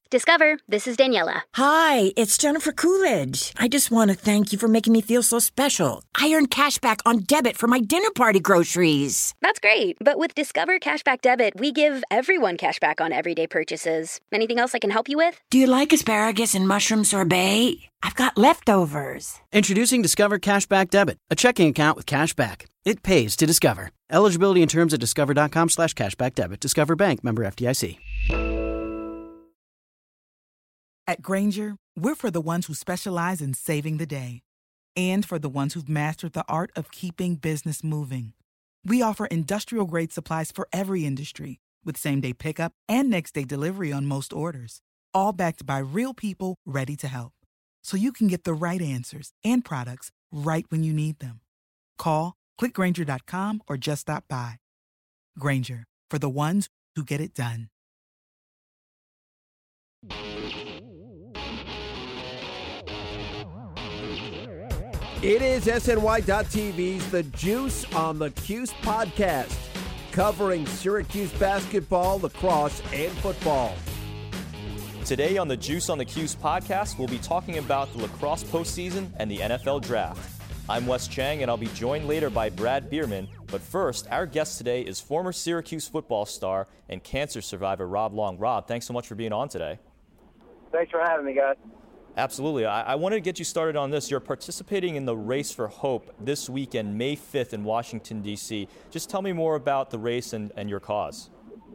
Discover, this is Daniela. Hi, it's Jennifer Coolidge. I just want to thank you for making me feel so special. I earned cash back on debit for my dinner party groceries. That's great. But with Discover Cashback Debit, we give everyone cash back on everyday purchases. Anything else I can help you with? Do you like asparagus and mushroom sorbet? I've got leftovers. Introducing Discover Cashback Debit, a checking account with cash back. It pays to Discover. Eligibility and terms at discover.com/cashback debit. Discover Bank, member FDIC. At Grainger, we're for the ones who specialize in saving the day and for the ones who've mastered the art of keeping business moving. We offer industrial-grade supplies for every industry with same-day pickup and next-day delivery on most orders, all backed by real people ready to help. So you can get the right answers and products right when you need them. Call, click Grainger.com, or just stop by. Grainger, for the ones who get it done. It is SNY.TV's The Juice on the Cuse podcast, covering Syracuse basketball, lacrosse, and football. Today on the Juice on the Cuse podcast, we'll be talking about the lacrosse postseason and the NFL draft. I'm Wes Chang, and I'll be joined later by Brad Bierman. But first, our guest today is former Syracuse football star and cancer survivor Rob Long. Rob, thanks so much for being on today. Thanks for having me, guys. Absolutely. I wanted to get you started on this. You're participating in the Race for Hope this weekend, May 5th in Washington, D.C. Just tell me more about the race and your cause.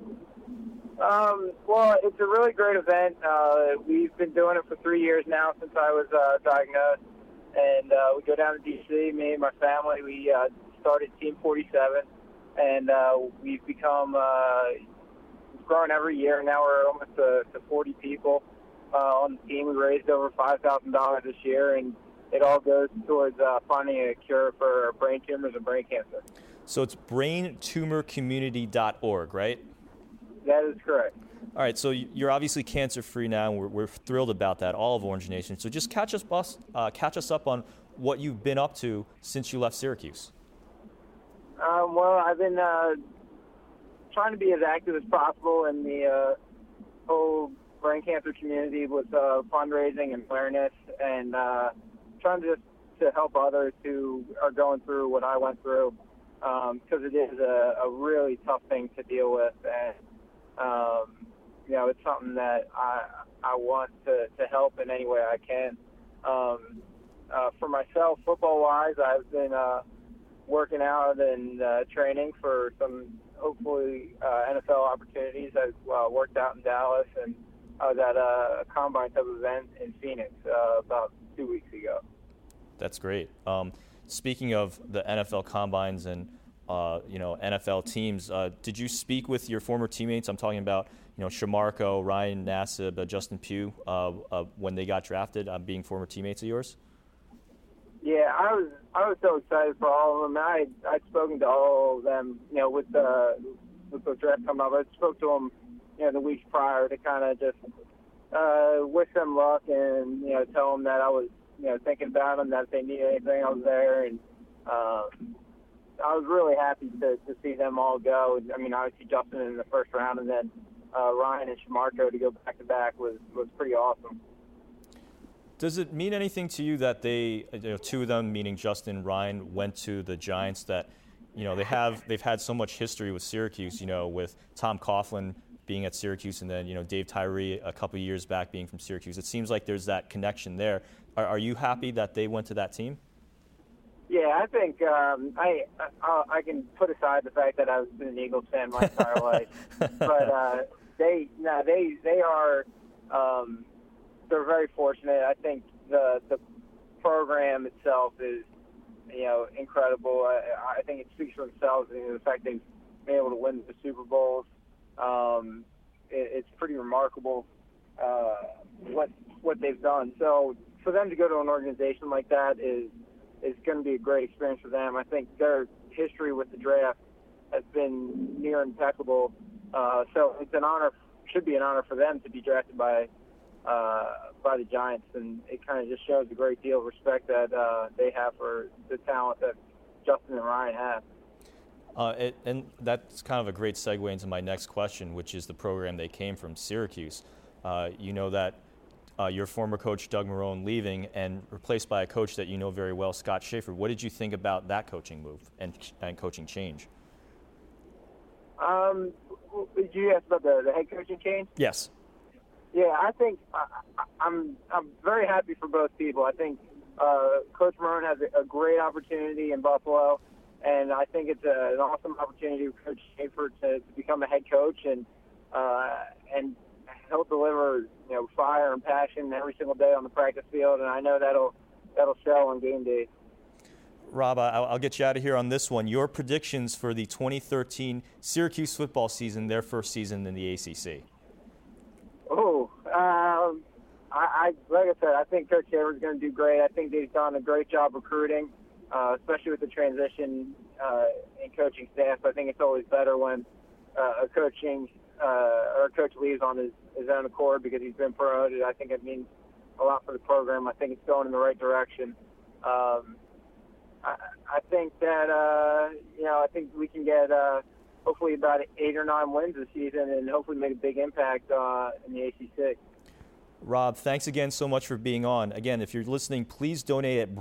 Well, it's a really great event. We've been doing it for 3 years now since I was diagnosed. And we go down to D.C., me and my family. We started Team 47, and we've become we've grown every year. Now we're almost to 40 people on the team. We raised over $5,000 this year, and it all goes towards finding a cure for brain tumors and brain cancer. So it's braintumorcommunity.org, right? That is correct. All right, so you're obviously cancer-free now, and we're thrilled about that, all of Orange Nation. So just catch us up on what you've been up to since you left Syracuse. Well, I've been trying to be as active as possible in the whole brain cancer community with fundraising and awareness, and trying to help others who are going through what I went through, because it is a really tough thing to deal with, and it's something that I want to help in any way I can. For myself, football-wise, I've been working out and training for some, hopefully, NFL opportunities. I've worked out in Dallas, and I was at a combine type event in Phoenix about 2 weeks ago. That's great. Speaking of the NFL combines and NFL teams, did you speak with your former teammates? I'm talking about Shamarko, Ryan Nassib, Justin Pugh, when they got drafted, being former teammates of yours. Yeah, I was so excited for all of them. I'd spoken to all of them, with the draft coming up. I spoke to them, the weeks prior to kind of just wish them luck and tell them that I was thinking about them, that if they needed anything, I was there, and I was really happy to see them all go. I mean, obviously Justin in the first round, and then Ryan and Shamarko to go back-to-back was pretty awesome. Does it mean anything to you that they, two of them, meaning Justin and Ryan, went to the Giants? That they've had so much history with Syracuse, with Tom Coughlin being at Syracuse, and then Dave Tyree a couple of years back being from Syracuse. It seems like there's that connection there. Are you happy that they went to that team? Yeah, I think I can put aside the fact that I've been an Eagles fan my entire life, but they are they're very fortunate. I think the program itself is incredible. I think it speaks for themselves. The fact they've been able to win the Super Bowls, it's pretty remarkable what they've done. So for them to go to an organization like that is going to be a great experience for them. I think their history with the draft has been near impeccable. So it's an honor, should be an honor for them to be drafted by the Giants, and it kind of just shows a great deal of respect that they have for the talent that Justin and Ryan have. And that's kind of a great segue into my next question, which is the program they came from, Syracuse. You know that your former coach, Doug Marrone, leaving and replaced by a coach that you know very well, Scott Schaefer. What did you think about that coaching move and coaching change? Did you ask about the head coaching change? Yes. Yeah, I think I'm very happy for both people. I think Coach Marrone has a great opportunity in Buffalo, and I think it's an awesome opportunity for Coach Schaefer to become a head coach, and he'll deliver fire and passion every single day on the practice field, and I know that'll show on game day. Rob, I'll get you out of here on this one. Your predictions for the 2013 Syracuse football season, their first season in the ACC. Oh, like I said, I think Coach Schaefer's going to do great. I think they've done a great job recruiting, especially with the transition in coaching staff. I think it's always better when a coach leaves on his own accord because he's been promoted. I think it means a lot for the program. I think it's going in the right direction. I think that I think we can get hopefully about 8 or 9 wins this season, and hopefully make a big impact in the ACC. Rob, thanks again so much for being on. Again, if you're listening, please donate at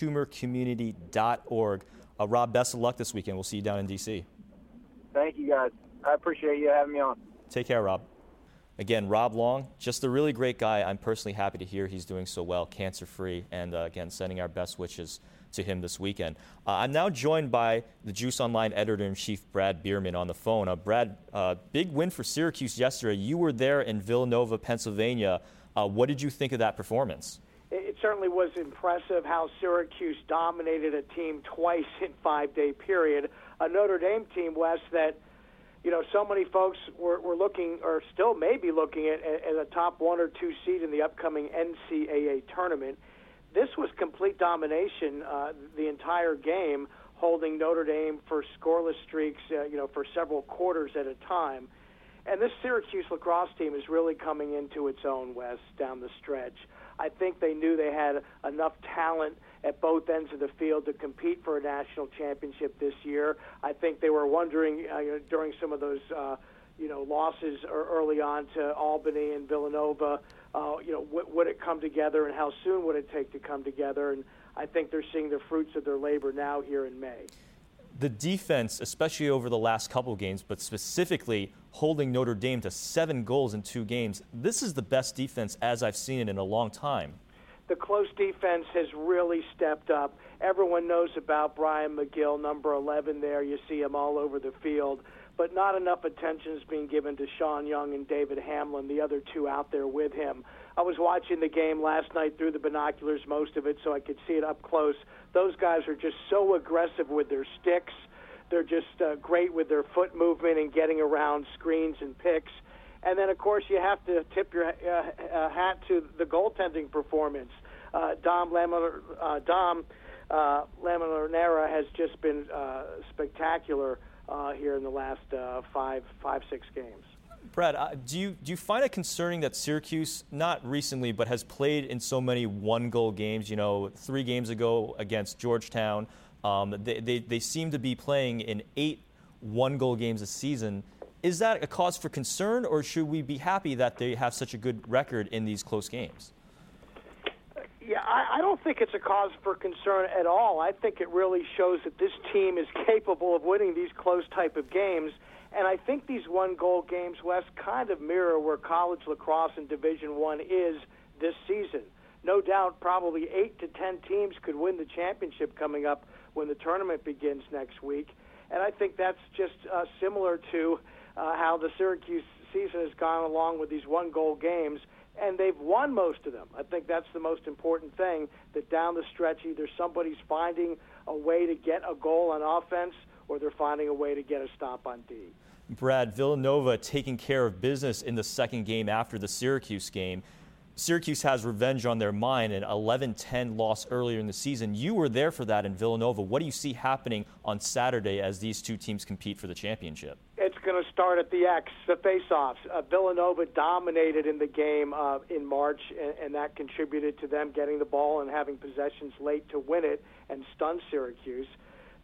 braintumorcommunity.org. Rob, best of luck this weekend. We'll see you down in D.C. Thank you, guys. I appreciate you having me on. Take care, Rob. Again, Rob Long, just a really great guy. I'm personally happy to hear he's doing so well, cancer-free, and again, sending our best wishes to him this weekend. I'm now joined by the Juice Online editor-in-chief, Brad Bierman, on the phone. Brad, big win for Syracuse yesterday. You were there in Villanova, Pennsylvania. What did you think of that performance? It certainly was impressive how Syracuse dominated a team twice in 5-day period. A Notre Dame team, Wes, that so many folks were looking, or still may be looking at a top 1 or 2 seed in the upcoming NCAA tournament. This was complete domination the entire game, holding Notre Dame for scoreless streaks, for several quarters at a time. And this Syracuse lacrosse team is really coming into its own, Wes, down the stretch. I think they knew they had enough talent at both ends of the field to compete for a national championship this year. I think they were wondering during some of those, losses early on to Albany and Villanova, would it come together and how soon would it take to come together? And I think they're seeing the fruits of their labor now here in May. The defense, especially over the last couple games, but specifically holding Notre Dame to 7 goals in 2 games, this is the best defense as I've seen it in a long time. The close defense has really stepped up. Everyone knows about Brian McGill, number 11 there. You see him all over the field. But not enough attention is being given to Sean Young and David Hamlin, the other 2 out there with him. I was watching the game last night through the binoculars, most of it, so I could see it up close. Those guys are just so aggressive with their sticks. They're just great with their foot movement and getting around screens and picks. And then, of course, you have to tip your hat to the goaltending performance. Dom Lamolinera has just been spectacular here in the last 5-6 games. Brad, do you find it concerning that Syracuse, not recently, but has played in so many 1-goal games? 3 games ago against Georgetown, they seem to be playing in 8 1-goal games a season. Is that a cause for concern, or should we be happy that they have such a good record in these close games? Yeah, I don't think it's a cause for concern at all. I think it really shows that this team is capable of winning these close type of games. And I think these 1-goal games, Wes, kind of mirror where college lacrosse in Division I is this season. No doubt probably 8 to 10 teams could win the championship coming up when the tournament begins next week. And I think that's just similar to how the Syracuse season has gone along with these 1-goal games. And they've won most of them. I think that's the most important thing, that down the stretch either somebody's finding a way to get a goal on offense or they're finding a way to get a stop on D. Brad, Villanova taking care of business in the second game after the Syracuse game. Syracuse has revenge on their mind, an 11-10 loss earlier in the season. You were there for that in Villanova. What do you see happening on Saturday as these 2 teams compete for the championship? It's going to start at the X, the face-offs. Villanova dominated in the game in March, and that contributed to them getting the ball and having possessions late to win it and stun Syracuse.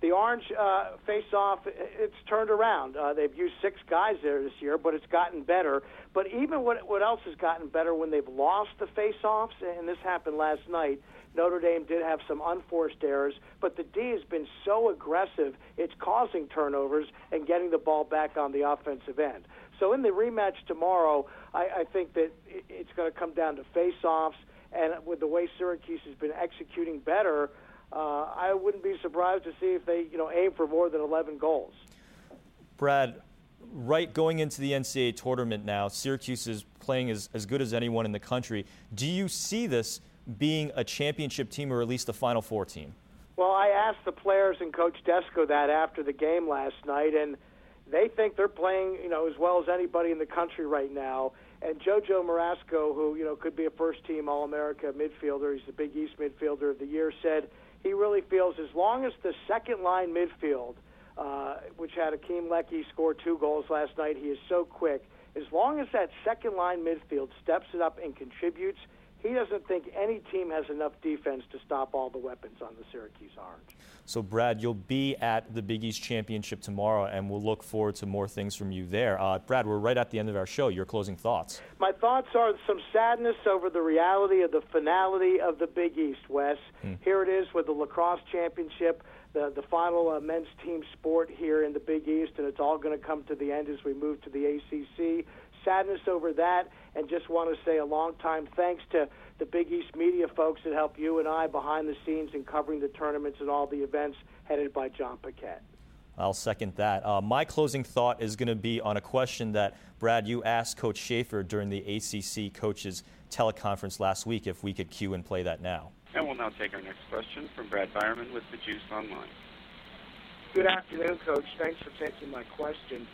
The Orange face-off, it's turned around. They've used 6 guys there this year, but it's gotten better. But even what else has gotten better when they've lost the face-offs, and this happened last night, Notre Dame did have some unforced errors, but the D has been so aggressive, it's causing turnovers and getting the ball back on the offensive end. So in the rematch tomorrow, I think that it's going to come down to face-offs, and with the way Syracuse has been executing better, I wouldn't be surprised to see if they aim for more than 11 goals. Brad, going into the NCAA tournament now, Syracuse is playing as good as anyone in the country. Do you see this being a championship team or at least a Final Four team? Well, I asked the players and Coach Desko that after the game last night, and they think they're playing, as well as anybody in the country right now. And JoJo Marasco, who, could be a first-team All-America midfielder, he's the Big East midfielder of the year, said he really feels as long as the second-line midfield, which had Akeem Lecky score 2 goals last night, he is so quick. As long as that second-line midfield steps it up and contributes, he doesn't think any team has enough defense to stop all the weapons on the Syracuse Orange. So, Brad, you'll be at the Big East Championship tomorrow, and we'll look forward to more things from you there. Brad, we're right at the end of our show. Your closing thoughts. My thoughts are some sadness over the reality of the finality of the Big East, Wes. Here it is with the lacrosse championship, the final men's team sport here in the Big East, and it's all going to come to the end as we move to the ACC. Sadness over that, and just want to say a long-time thanks to the Big East media folks that help you and I behind the scenes in covering the tournaments and all the events headed by John Paquette. I'll second that. My closing thought is going to be on a question that, Brad, you asked Coach Schaefer during the ACC coaches teleconference last week, if we could cue and play that now. And we'll now take our next question from Brad Byerman with the Juice Online. Good afternoon, Coach. Thanks for taking my question.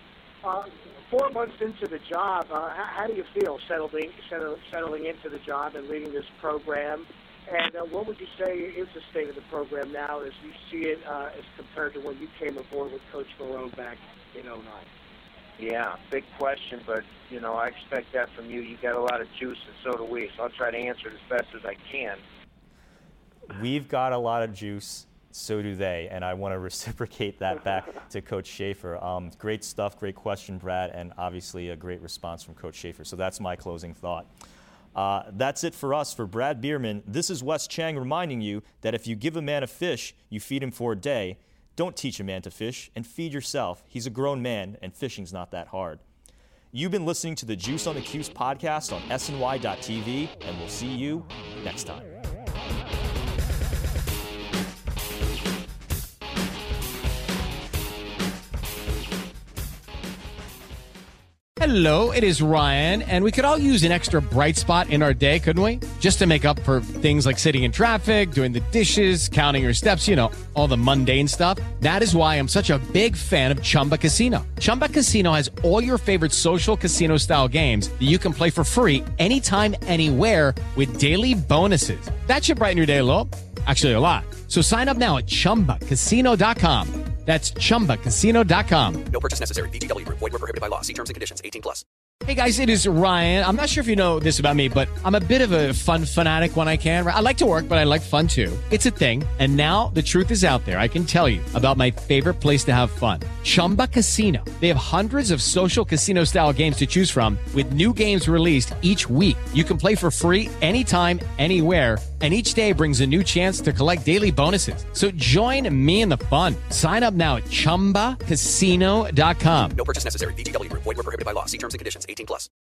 4 months into the job, how do you feel settling into the job and leading this program? And what would you say is the state of the program now as you see it as compared to when you came aboard with Coach Marone back in 2009? Yeah, big question, but, I expect that from you. You got a lot of juice, and so do we, so I'll try to answer it as best as I can. We've got a lot of juice. So do they, and I want to reciprocate that back to Coach Schaefer. Great stuff, great question, Brad, and obviously a great response from Coach Schaefer. So that's my closing thought. That's it for us. For Brad Bierman, this is Wes Chang reminding you that if you give a man a fish, you feed him for a day. Don't teach a man to fish, and feed yourself. He's a grown man, and fishing's not that hard. You've been listening to the Juice on the Cuse podcast on SNY.TV, and we'll see you next time. Hello, it is Ryan, and we could all use an extra bright spot in our day, couldn't we? Just to make up for things like sitting in traffic, doing the dishes, counting your steps, all the mundane stuff. That is why I'm such a big fan of Chumba Casino. Chumba Casino has all your favorite social casino-style games that you can play for free anytime, anywhere with daily bonuses. That should brighten your day a little. Actually, a lot. So sign up now at ChumbaCasino.com. That's ChumbaCasino.com. No purchase necessary. VGW Group. Void where prohibited by law. See terms and conditions. 18+. Hey guys, it is Ryan. I'm not sure if you know this about me, but I'm a bit of a fun fanatic when I can. I like to work, but I like fun too. It's a thing. And now the truth is out there. I can tell you about my favorite place to have fun. Chumba Casino. They have hundreds of social casino style games to choose from with new games released each week. You can play for free anytime, anywhere. And each day brings a new chance to collect daily bonuses. So join me in the fun. Sign up now at ChumbaCasino.com. No purchase necessary. VGW Group. Void where prohibited by law. See terms and conditions. 18+.